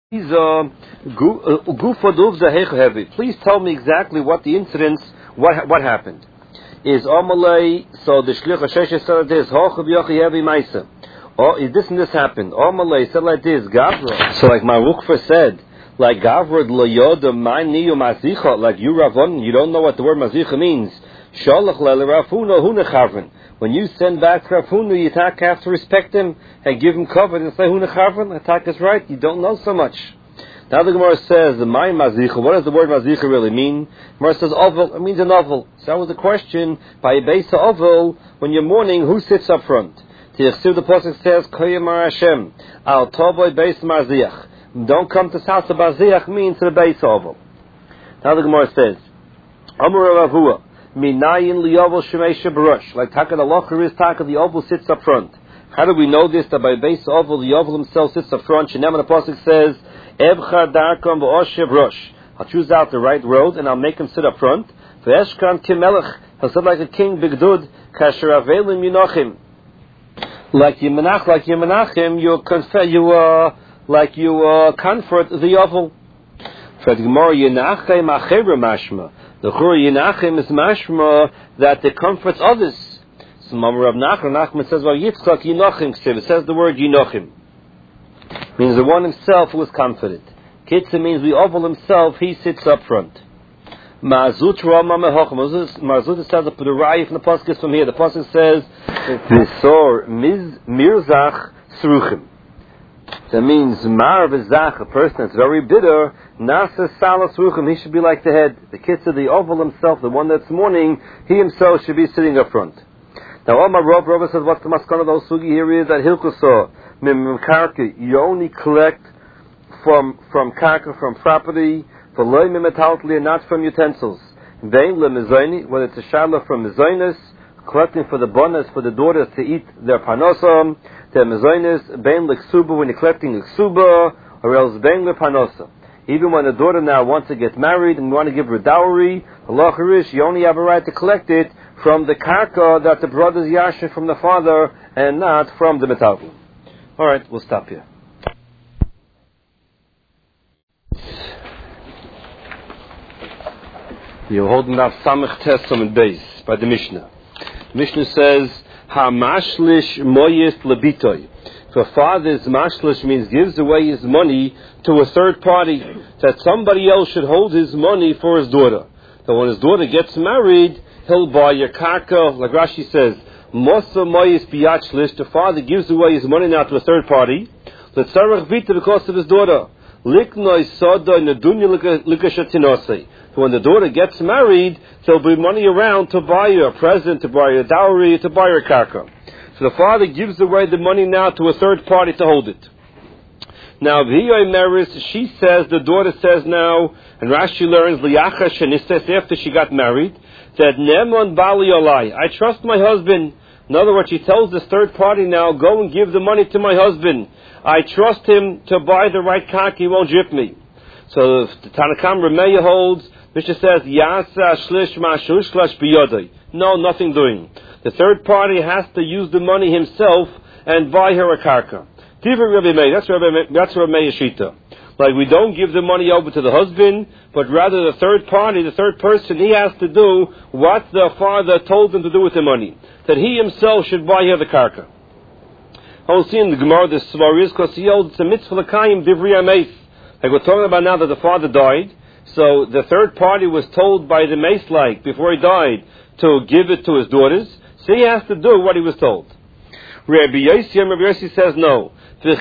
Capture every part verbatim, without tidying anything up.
Please tell me exactly what the incidents, what what happened. Is Amalei, so the Shlich HaShesh said like this, oh, is this and this happened? Amalei said like this, Gavra. So like Marukfa said, like Gavra L'yoda Ma'niyu Mazicha, like you Ravon, you don't know what the word Mazicha means. Shalach L'Rafuna Hunachavin. When you send back Rafunu, you have to respect him and give him cover and say Hunachavin. Attack is right. You don't know so much. Now the Gemara says, "My mazicha." What does the word mazicha really mean? Gemara says, "Oval." It means an oval. So that was the question. By a base of oval, when you're mourning, who sits up front? The pasuk says, "Koyemar Hashem al toboy base maziach." Don't come to the house of maziach means to the base oval. Now the Gemara says, "Amar Ravua minayin liyovel shemesha barush." Like taka the locher is taka the oval sits up front. How do we know this? That by base oval the oval himself sits up front. Shenem the pasuk says, Ebcha darkam v'oshev rosh. I'll choose out the right road and I'll make him sit up front. V'eshkan kimelech. He'll sit like a king, bigdud. Kasher avelim yinochim. Like Yemenach, like Yemenachim, you confer, you uh, like you uh, comfort the oval. For the Gemara, Yenachim achevra mashma. The Chur Yenachim is mashma that it comforts others. So Mamar Rav Nachman, Nachman says, well, Yitzchak Yinochim. It says the word Yinochim. Means the one himself who is comforted. Kitza means the oval himself, he sits up front. Ma'azut Rama Mehochem. Ma'azut says the Raya from the Pasuk is from here. The Pasuk says, Visor Mirzach Sruchim. That means Mar Vizach, a person that's very bitter, Nasa Salas Sruchim, he should be like the head. The Kitza, the oval himself, the one that's mourning, he himself should be sitting up front. Now, Omar Rav, Rav says, what's the maskana of those sugi here is that Hilkusa, you only collect from from karka, from property, for loy mimetaltli, and not from utensils. Vein lemizoni, when it's a shala from mizonis, collecting for the bonas, for the daughters to eat their panosam, their mizonis, vein leksuba, when you're collecting leksuba, or else vein lepanosa. Even when the daughter now wants to get married and you want to give her dowry, Allah Harish, you only have a right to collect it from the karka that the brothers yashin from the father, and not from the metaltli. All right, we'll stop here. You're holding up Samech Tesam and Beis by the Mishnah. The Mishnah says, "Ha-mashlish moyis lebitoy." If a father's mashlish means gives away his money to a third party, that somebody else should hold his money for his daughter. So when his daughter gets married, he'll buy a karka, like Rashi says, Mosa moyis biyachlish. The father gives away his money now to a third party. L'tzarech vita, because of his daughter. Liknoi soda nedunya likashatinose. When the daughter gets married, there'll be money around to buy her a present, to buy her a dowry, to buy her a karka. So the father gives away the money now to a third party to hold it. Now, v'hiyoi meris, she says, the daughter says now, and Rashi learns liyacha shenistes after she got married, that nemon bali olai, I trust my husband. In other words, she tells this third party now, go and give the money to my husband. I trust him to buy the right karka, he won't jip me. So the Tanakam Remeya holds, Mishnah says, Yasa shlish mashu shlash biyodai. No, nothing doing. The third party has to use the money himself and buy her a karka. Divrei Rabbi Meir, that's Rabbi that's Rabbi Meir Shita. Like we don't give the money over to the husband, but rather the third party, the third person, he has to do what the father told him to do with the money. That he himself should buy her the karka. I will see in the Gemara the Svar is because he holds it's a mitzvah l'kayim divrei ameis. Like we're talking about now that the father died, so the third party was told by the mace like before he died to give it to his daughters, so he has to do what he was told. Rabbi Yossi, Rabbi Yossi says no.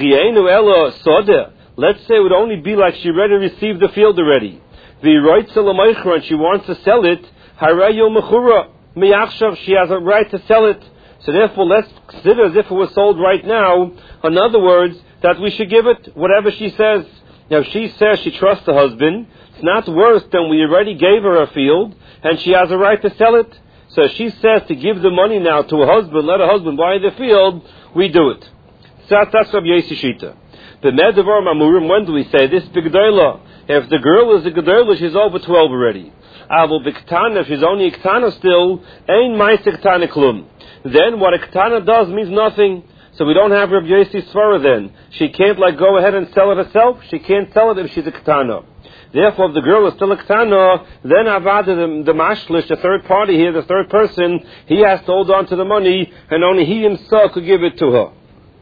Let's say it would only be like she already received the field already. And she wants to sell it. She has a right to sell it. So therefore, let's consider as if it was sold right now. In other words, that we should give it whatever she says. Now, if she says she trusts the husband, it's not worse than we already gave her a field, and she has a right to sell it. So if she says to give the money now to a husband, let a husband buy the field, we do it. So that's Rabbi Yossi Shita. The Medavar Mamurim, when do we say this? B'Gedolah. If the girl is a Gedolah, she's over twelve already. Avol B'Ktana, if she's only a Ktana still, Ein Ma'aseh Ktana Klum. Then what a Ktana does means nothing. So we don't have Rabbi Yossi's svara then. She can't like go ahead and sell it herself. She can't sell it if she's a ketana. Therefore, if the girl is still a ketana, then avada the, the mashlish, the third party here, the third person, he has to hold on to the money, and only he himself could give it to her.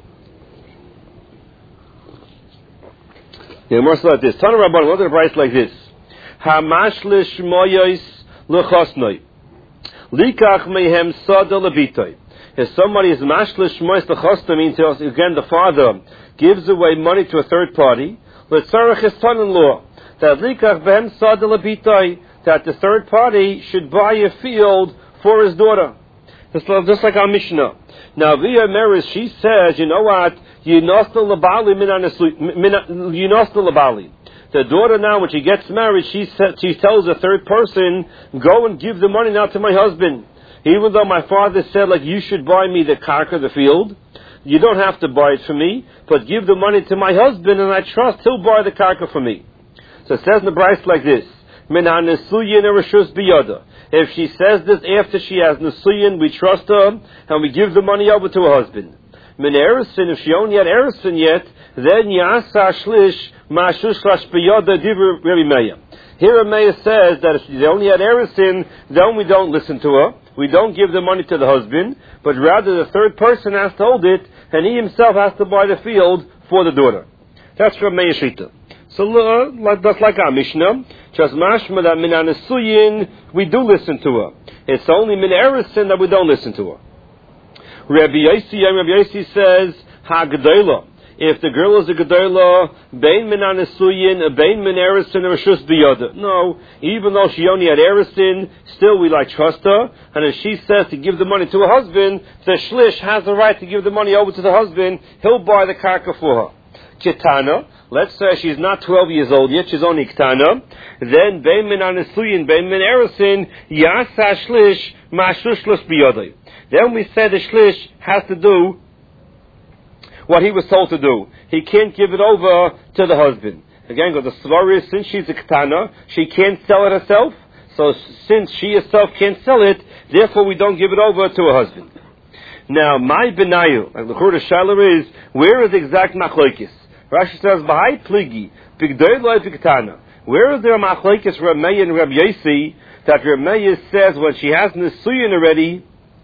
Yeah, more so like this. Tana Rabban, what is the price like this? Hamashlish moyos lechosnoi. Likach mehem sada lebitoi. If somebody is mashlish moyos lechosnoi, means again the father gives away money to a third party, letzarech his son-in-law, that likach behem sada lebitoi, that the third party should buy a field for his daughter. Just like our Mishnah. Now, Via Meris, she says, you know what? Yinostel labali Yinostel labali. The daughter now, when she gets married, she sa- she tells a third person, go and give the money now to my husband. Even though my father said, like, you should buy me the karka, the field, you don't have to buy it for me, but give the money to my husband, and I trust he'll buy the karka for me. So it says in the Bryce like this, if she says this after she has Nasuyin, we trust her, and we give the money over to her husband. Min Erisin, if she only had Erisin yet, then Yasa Shlish Mashush Lash Biyada Divir Rabbi Meir. Here Meir says that if she only had Erisin, then we don't listen to her. We don't give the money to the husband, but rather the third person has to hold it, and he himself has to buy the field for the daughter. That's from Meir Shita. So uh, that's like our Mishnah. Just mashma that min anasuyin, we do listen to her. It's only min erisin that we don't listen to her. Rabbi Yossi, Rabbi Yossi says, ha gedola. If the girl is a gedola, bein min anasuyin, bein min erisin, or shus biyada. No, even though she only had erisin, still we like trust her. And if she says to give the money to her husband, the shlish has the right to give the money over to the husband. He'll buy the karka for her. Kitana. Let's say she's not twelve years old yet, she's only Ktana. Then, Bein min anasuyin, Bein min erisin, Yasa shlish, Mashushlos biyodai. Then we say the shlish has to do what he was told to do. He can't give it over to the husband. Again, the svar is, since she's a Ktana, she can't sell it herself. So, since she herself can't sell it, therefore we don't give it over to her husband. Now, my benayu, like the Kurdish Shalar is, where is the exact machlokes? Rashi says, "B'hai pligi, b'gdoiloi b'ktana." Where is there a machlokes Reb Meir and Reb Yossi that Reb Meir says when she has nesuyin already?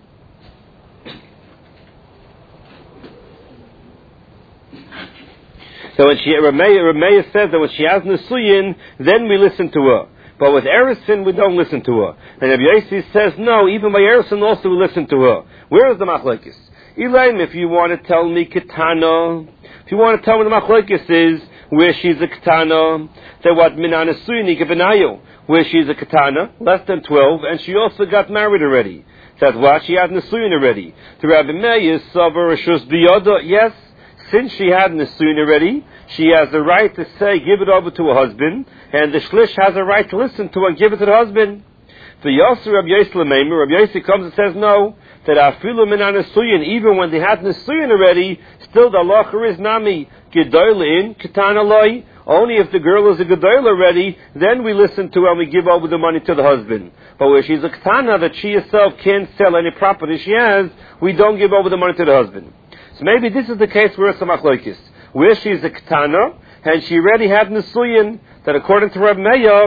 So when she Reb Meir, Reb Meir says that when she has nesuyin, then we listen to her. But with erisin, we don't listen to her. And Reb Yossi says, no, even by erisin also we listen to her. Where is the machlokes? Elaim, if you want to tell me ketana. If you want to tell me the machlokes is where she's a ketana, then what minana suyni kebenayo, where she's a ketana, less than twelve, and she also got married already. That's why she had nesuyin already. The Rabbi Meir savar reshus biyada. Yes, since she had nesuyin already, she has the right to say give it over to her husband, and the shlish has a right to listen to her and give it to the husband. The Yossi Rabbi Yossi Lameimer, Rabbi Yossi comes and says no. That afilu min anasuyin, even when they had nesuyin already, still the halacha is nami gedoylin ketana loy. Only if the girl is a gedoyl already, then we listen to her and we give over the money to the husband. But where she's a ketana that she herself can't sell any property she has, we don't give over the money to the husband. So maybe this is the case where it's a machlokes, where she's a ketana and she already had nesuyin. That according to Reb Meir,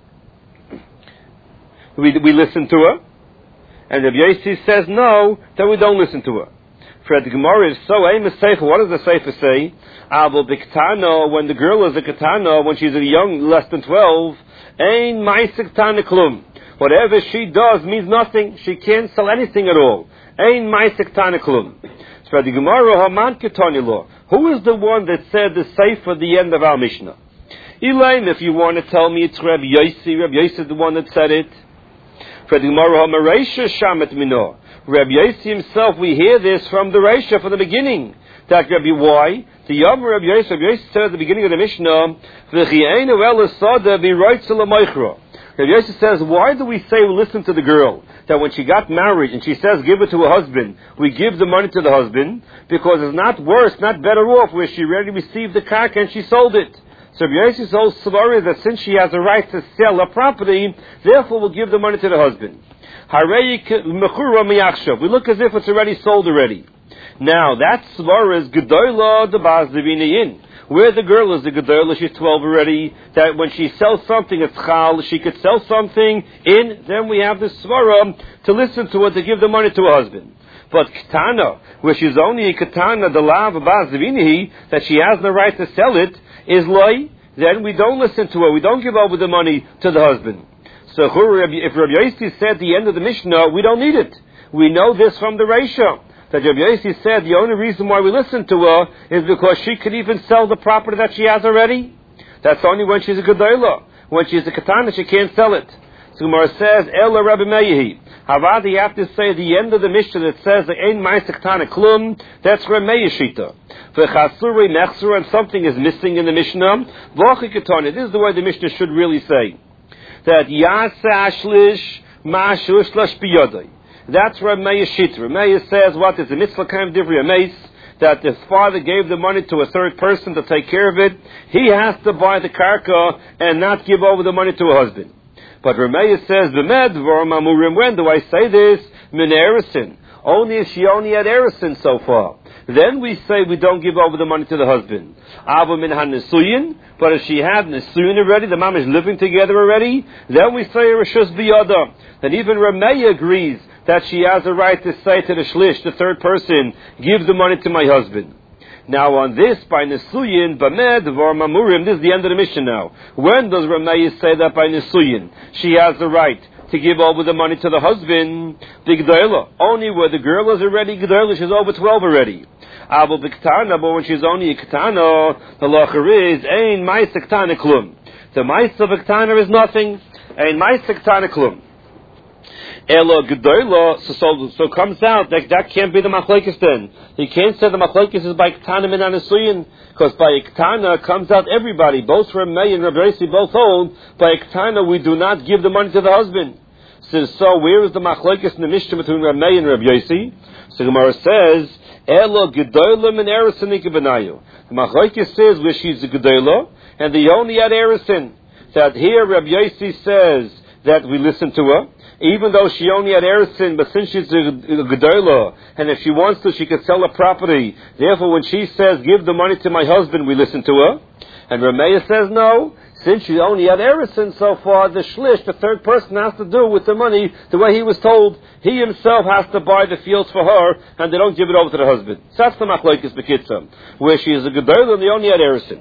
we we listen to her. And Rabbi Yossi says no, then we don't listen to her. For the Gemara is so aim is safer. What does the safer say? Avol b'ktana, when the girl is a ketana, when she's a young, less than twelve, ein ma'aseh ketana klum. Whatever she does means nothing. She can't sell anything at all. Ein ma'aseh ketana klum. So the Gemara haman ketani lo. Who is the one that said the safer at the end of our Mishnah? Elaine, if you want to tell me it's Rabbi Yossi, Rabbi Yossi is the one that said it. For the Gemara, Reisha Shamet Mino. Rabbi Yossi himself, we hear this from the Reisha, from the beginning. That Rabbi, why? The Yom Rabbi Yossi, Rabbi Yossi said at the beginning of the Mishnah, Rabbi Yossi says, why do we say we listen to the girl? That when she got married and she says give it to her husband, we give the money to the husband, because it's not worse, not better off, where she already received the karka and she sold it. So Rabbi Yossi's whole story is that since she has a right to sell a property, therefore we'll give the money to the husband. We look as if it's already sold already. Now, that svara is gedola de bas divinayin. Where the girl is the gedola, she's twelve already, that when she sells something, it's chal, she could sell something in, then we have the svara to listen to her, to give the money to her husband. But Ketana, where she's only a Ketana, the lav bas divinayi, that she has the right to sell it, is loy, then we don't listen to her, we don't give over the money to the husband. So if Rabbi Yossi said at the end of the Mishnah, we don't need it. We know this from the Reisha. That Rabbi Yossi said the only reason why we listen to her is because she could even sell the property that she has already. That's only when she's a Gedolah. When she's a Ketana, she can't sell it. So Gemara says, Ela Rabbi Meir. However, you have to say at the end of the Mishnah that says, Ein Ma'aseh Ketana Klum, that's Rabbi Meir Shita. V'chasuri nechsur, and something is missing in the Mishnah. V'ochi Ketana. This is the way the Mishnah should really say. That Yasa Ashlish Ma'ashush Lash Biyodai. That's Rabbi Meir Shita. Rabbi Meir says, what is a mitzvah kind of divrei ameis, that the father gave the money to a third person to take care of it. He has to buy the karka and not give over the money to a husband. But Rabbi Meir says, B'med v'oram amurim, when do I say this? Min erisin. Only if she only had erisin so far. Then we say we don't give over the money to the husband. Ava min ha-nesuyin, but if she had nesuyin already, the mom is living together already, then we say reshus biyada. Then even Rabbi Meir agrees that she has a right to say to the shlish, the third person, give the money to my husband. Now on this, by nesuyin, bamed v'or mamurim, this is the end of the mission now. When does Rabbi Meir say that by nesuyin she has the right to give over the money to the husband? The G'dayla. Only where the girl is already G'dayla, she's over twelve already. Abel the Ketana, but when she's only a Ketana, the lacher is, Ein Ma'aseh Ketana Klum. The Ma'aseh of a Ketana is nothing. Ein Ma'aseh Ketana Klum. Elo G'dayla, so, so, so comes out that that can't be the Machlekes then. You can't say the Machlekes is by Ketana min ha-nesuyin, because by Ketana comes out everybody, both Rabbi Meir and Rabbi Yossi both hold, by Ketana we do not give the money to the husband. So, so where is the Machlekes in the Mishnah between Rabbi Meir and Rabbi Yossi? So Gemara says, Elo G'dayla min erisin ikabenayu. The Machlekes says where she's a G'dayla, and the only had erisin. That here Rabbi Yossi says that we listen to her, even though she only had erisin, but since she's a, a Gedolah, and if she wants to, she could sell a property. Therefore, when she says, give the money to my husband, we listen to her. And Rabbi Meir says, no, since she only had erisin so far, the shlish, the third person, has to do with the money the way he was told. He himself has to buy the fields for her, and they don't give it over to the husband. So that's the machlokes b'kitzah, where she is a Gedolah and they only had erisin.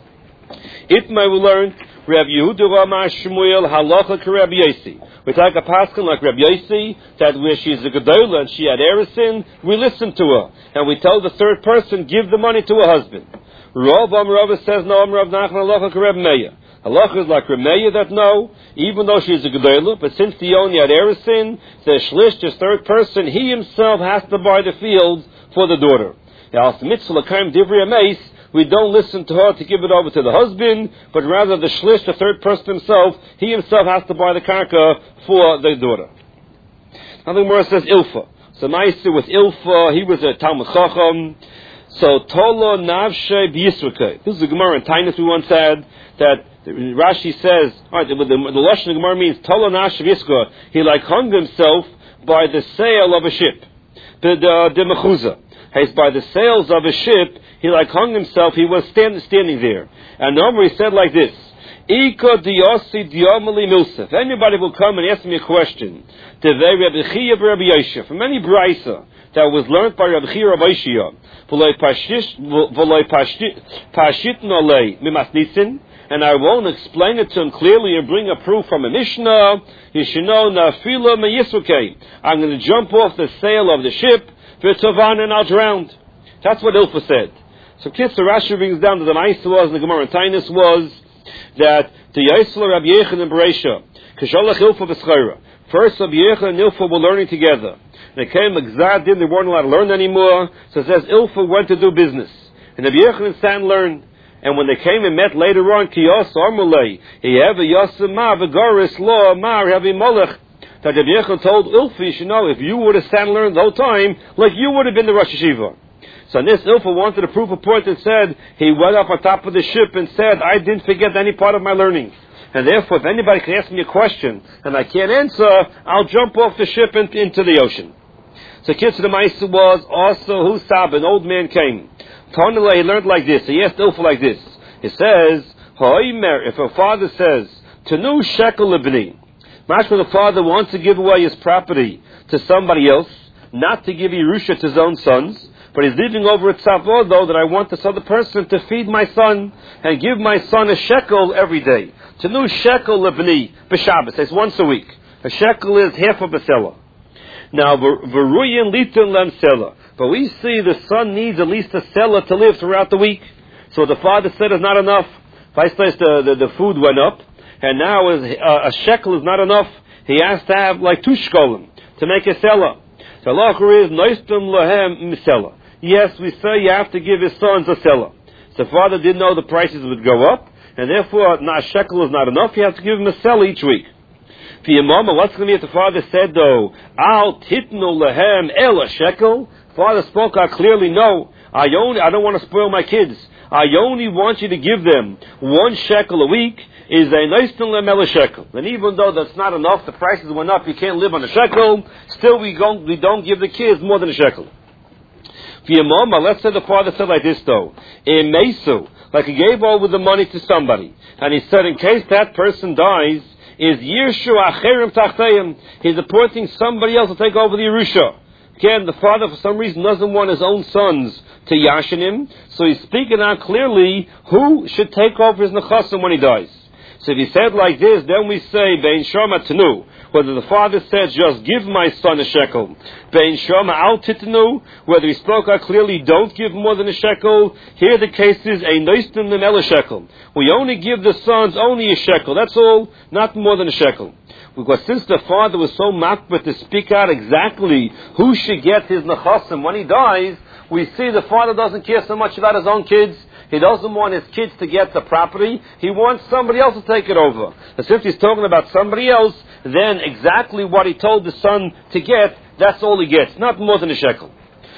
Itmai will learn, Rabbi Yehuda Ramah Shmuel halacha ka Rabbi Yossi. We take a pasuk like Rabbi Yossi, that where she is a Gedolah and she had erisin, we listen to her. And we tell the third person, give the money to her husband. Rav Amrava says, no, Amrav Nachman halacha ka Rabbi Meir. Halacha is like Rabbi Meir that no, even though she is a Gedolah, but since he only had erisin, the shlish, this third person, he himself has to buy the fields for the daughter. Now, mitzvah l'kaim divrei ameis, we don't listen to her to give it over to the husband, but rather the shlish, the third person himself, he himself has to buy the karka for the daughter. Now the Gemara says Ilfa. So Ma'aseh with Ilfa, he was a Talmud Chacham. So Tolo Navshe B'Yisrakei. This is the Gemara in Tainus we once had, that Rashi says, alright, the, the, the Lashon of the Gemara means Tolo Navshe B'Yisrakei. He like hung himself by the sail of a ship. The, the, the Mechuzah. He's by the sails of a ship, he like hung himself, he was stand, standing there. And normally he said like this, Ika diyosi diyomali milsa. If anybody will come and ask me a question, Tevei Rabbi Chia Rabbi Yosha, from any brisa that was learned by Rabbi Chia Rabbi Yosha, V'loi pashit nolei mimasnisin, and I won't explain it to him clearly and bring a proof from a Mishnah, you should know, Nafila meyisukei. I'm going to jump off the sail of the ship, V'tovan, and I'll drown. That's what Ilfa said. So Kitzur Rashi brings down that the Ma'aseh was, the Gemara in Tainus was, that the Yisrael Rabbi Yechon and Bereisha, Kisholach Ilfa b'Schaira. First Rabbi Yechon and Ilfa were learning together. They came exact in, they weren't allowed to learn anymore. So it says Ilfa went to do business. And Rabbi Yechon and San learned. And when they came and met later on, Kiyos Armulei, he have a Yosema, V'goris Lo, Mar, Havi Molech, that Rabbi Yechon told Ilfa, you should know, if you would have San learned the whole time, like you would have been the Rosh Hashiva. So this Ilfa wanted to prove a point and said, he went up on top of the ship and said, I didn't forget any part of my learning. And therefore, if anybody can ask me a question and I can't answer, I'll jump off the ship and into the ocean. So kids, the Maisa was also who Sab, an old man came. Tanila, he learned like this. He asked Ilfa like this. He says, Ha'omer, if a father says, Tanu shekel libni, mashma the father wants to give away his property to somebody else, not to give Yerusha to his own sons, but he's leaving over at Tzavod, though, that I want this other person to feed my son and give my son a shekel every day. Tanu shekel libni b'Shabbos. It's once a week. A shekel is half a basela. Now, v'ruyin litin lem sela. But we see the son needs at least a sela to live throughout the week. So the father said is not enough. Vice the, the, the food went up, and now is, uh, a shekel is not enough. He has to have like two shkolim to make a sela. The halacha is noistum lahem misela. Yes, we say you have to give his sons a sela. So the father didn't know the prices would go up, and therefore not, a shekel is not enough. You have to give him a sela each week. For your mama, what's going to be if the father said though, Al titnu lahem el a shekel? Father spoke out clearly, no, I only, I don't want to spoil my kids. I only want you to give them one shekel a week. Is a noistum lahem el a shekel. And even though that's not enough, the prices went up, you can't live on a shekel, still we don't, we don't give the kids more than a shekel. For your mama, let's say the father said like this though, in Mesu, like he gave over the money to somebody, and he said in case that person dies, is Yirshu Acherim Tachtayim. He's appointing somebody else to take over the Yerusha. Again, the father for some reason doesn't want his own sons to yashin him, so he's speaking out clearly who should take over his nechasim when he dies. So if he said like this, then we say Bein Shama Tenu. Whether the father said just give my son a shekel, Bein Shama Al Titnu, whether he spoke out clearly don't give more than a shekel. Here the case is a noistum nem el a shekel. We only give the sons only a shekel. That's all, not more than a shekel. Because since the father was so makbet to speak out exactly who should get his nechasim when he dies, we see the father doesn't care so much about his own kids. He doesn't want his kids to get the property. He wants somebody else to take it over. And since he's talking about somebody else, then exactly what he told the son to get, that's all he gets, not more than a shekel.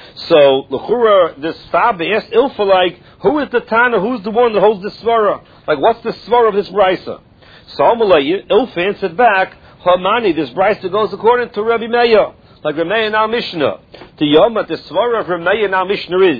So, l'chura, this Sabi asked Ilfa, like, who is the Tana, who's the one that holds the Svara? Like, what's the Svara of this Brisa? So, Amalei, Ilfa answered back, Hamani, this Brisa goes according to Rabbi Meir. Like Ramey in our Mishnah. The Yom, the Svara of Ramey in our Mishnah is